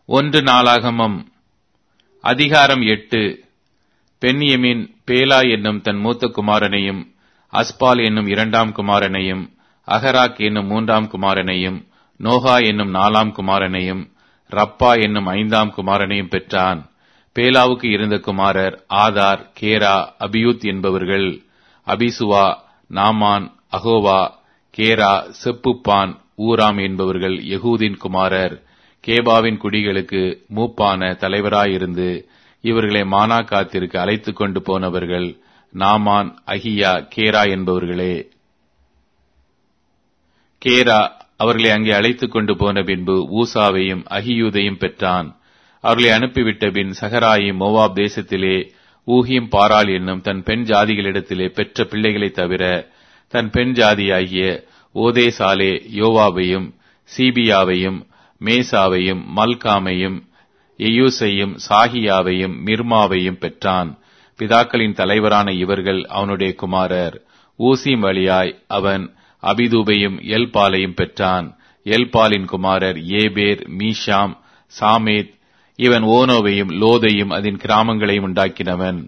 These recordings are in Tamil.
ஒன்று நாளாகமம் அதிகாரம் 8. பென்யமீன் பேலா என்னும் தன் மூத்த குமாரனையும், அஸ்பால் என்னும் இரண்டாம் குமாரனையும், அகராக் என்னும் மூன்றாம் குமாரனையும், நோகா என்னும் நாலாம் குமாரனையும், ரப்பா என்னும் ஐந்தாம் குமாரனையும் பெற்றான். பேலாவுக்கு இருந்த குமாரர் ஆதார், கேரா, அபியூத் என்பவர்கள். அபிசுவா, நாமான், அகோவா, கேரா, செப்புப்பான், ஊராம் என்பவர்கள் யெகூதின் குமாரர். கேபாவின் குடிகளுக்கு மூப்பான தலைவராயிருந்து இவர்களை மானாக்காத்திற்கு அழைத்துக் கொண்டு போனவர்கள் நாமான், அகியா, கேரா என்பவர்களே. கேரா அவர்களை அங்கே அழைத்துக் கொண்டு போன பின்பு ஊசாவையும் அகியூதையும் பெற்றான். அவர்களை அனுப்பிவிட்ட பின் சகராயும் மோவாப் தேசத்திலே ஊகியும் பாராள் என்னும் தன் பெண் ஜாதிகளிடத்திலே பெற்ற பிள்ளைகளைத் தவிர தன் பெண் ஜாதியாகிய ஓதேசாலே யோவாவையும், சீபியாவையும், மேசாவையும், மல்காமையும், எயூசையும், சாகியாவையும், மிர்மாவையும் பெற்றான். பிதாக்களின் தலைவரான இவர்கள் அவனுடைய குமாரர். ஊசிம் வழியாய் அவன் அபிதூபையும் எல்பாலையும் பெற்றான். எல்பாலின் குமாரர் ஏபேர், மீஷாம், சாமேத். இவன் ஓனோவையும் லோதையும் அதன் கிராமங்களையும் உண்டாக்கினவன்.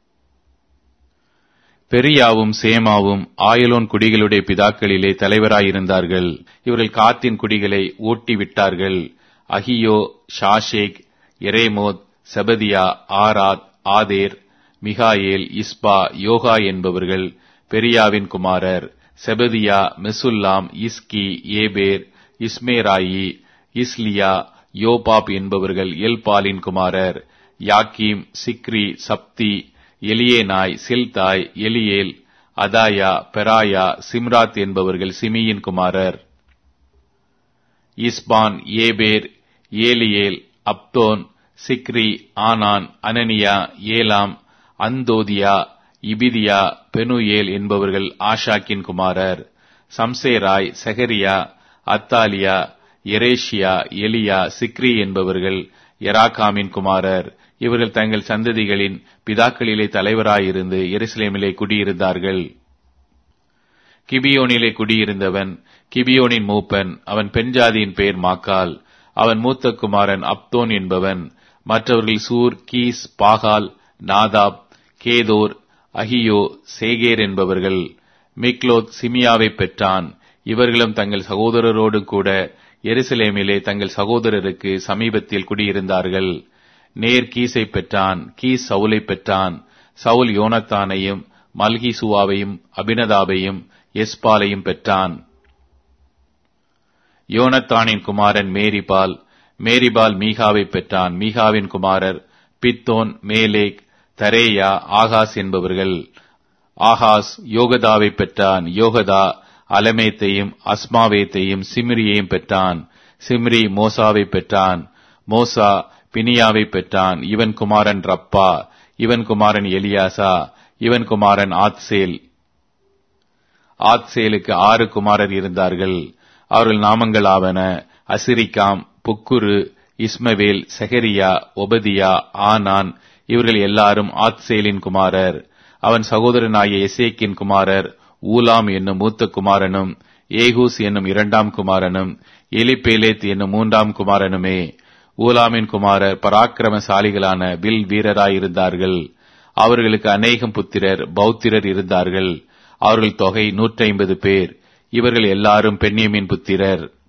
பெரியாவும் சேமாவும் ஆயலோன் குடிகளுடைய பிதாக்களிலே தலைவராயிருந்தார்கள். இவர்கள் காத்தின் குடிகளை ஓட்டி விட்டார்கள். அகியோ, ஷாஷேக், எரேமோத், செபதியா, ஆராத், ஆதேர், மிகாயேல், இஸ்பா, யோகா என்பவர்கள் பெரியாவின் குமாரர். செபதியா, மெசுல்லாம், இஸ்கி, ஏபேர், இஸ்மேராயி, இஸ்லியா, யோபாப் என்பவர்கள் எல்பாலின் குமாரர். யாக்கீம், Sikri, சப்தி, Elioenai, Zillethai, Eliel, அதாயா, பெராயா, Shimrath என்பவர்கள் சிமியின் குமாரர். இஸ்பான், ஏபேர், ஏலியேல், அப்தோன், சிக்ரி, ஆனான், அனனியா, ஏலாம், அந்தோதியா, இபிதியா, பெனுயேல் என்பவர்கள் ஆஷாக்கின் குமாரர். சம்சேராய், செகரியா, அத்தாலியா, எரேஷியா, எலியா, சிக்ரி என்பவர்கள் எராகாமின் குமாரர். இவர்கள் தங்கள் சந்ததிகளின் பிதாக்களிலே தலைவராயிருந்து எருசலேமிலே குடியிருந்தார்கள். கிபியோனிலே குடியிருந்தவன் கிபியோனின் மூப்பன். அவன் பெண்ஜாதியின் பெயர் மாக்கால். அவன் மூத்த குமாரன் அப்தோன் என்பவன். மற்றவர்கள் சூர், கீஸ், பாகால், நாதாப், கேதோர், அகியோ, சேகேர் என்பவர்கள். மிக்லோத் சிமியாவை பெற்றான். இவர்களும் தங்கள் சகோதரரோடு கூட எருசலேமிலே தங்கள் சகோதரருக்கு சமீபத்தில் குடியிருந்தார்கள். நேர் கீசை பெற்றான். கீஸ் சவுலை பெற்றான். சவுல் யோனத்தானையும், மல்கிசுவாவையும், அபினதாபையும், எஸ்பாலையும் பெற்றான். யோனத்தானின் குமாரன் மேரிபால். மேரிபால் மீகாவை பெற்றான். மீகாவின் குமாரர் பித்தோன், மேலேக், தரேயா, ஆகாஸ் என்பவர்கள். ஆகாஸ் யோகதாவை பெற்றான். யோகதா அலமேத்தையும், அஸ்மாவேத்தையும், சிம்ரியையும் பெற்றான். சிம்ரி மோசாவை பெற்றான். மோசா பினியாவை பெற்றான். இவன் குமாரன் ரப்பா. இவன் குமாரன் எலியாசா. இவன் குமாரன் ஆத்சேல். ஆத்சேலுக்கு 6 குமாரர் இருந்தார்கள். அவர்கள் நாமங்களாவன அசிரிக்காம், புக்குரு, இஸ்மவேல், செகரியா, ஒபதியா, ஆனான். இவர்கள் எல்லாரும் ஆத்சேலின் குமாரர். அவன் சகோதரனாகிய எசேக்கின் குமாரர் ஊலாம் என்னும் மூத்த குமாரனும், ஏகூஸ் என்னும் இரண்டாம் குமாரனும், எலிபேலேத் என்னும் மூன்றாம் குமாரனுமே. ஊலாமின் குமாரர் பராக்கிரமசாலிகளான வில் வீரராயிருந்தார்கள். அவர்களுக்கு அநேகம் புத்திரர், பௌத்திரர் இருந்தார்கள். அவர்கள் தொகை 150 பேர். இவர்கள் எல்லாரும் பென்யமீன் புத்திரர்.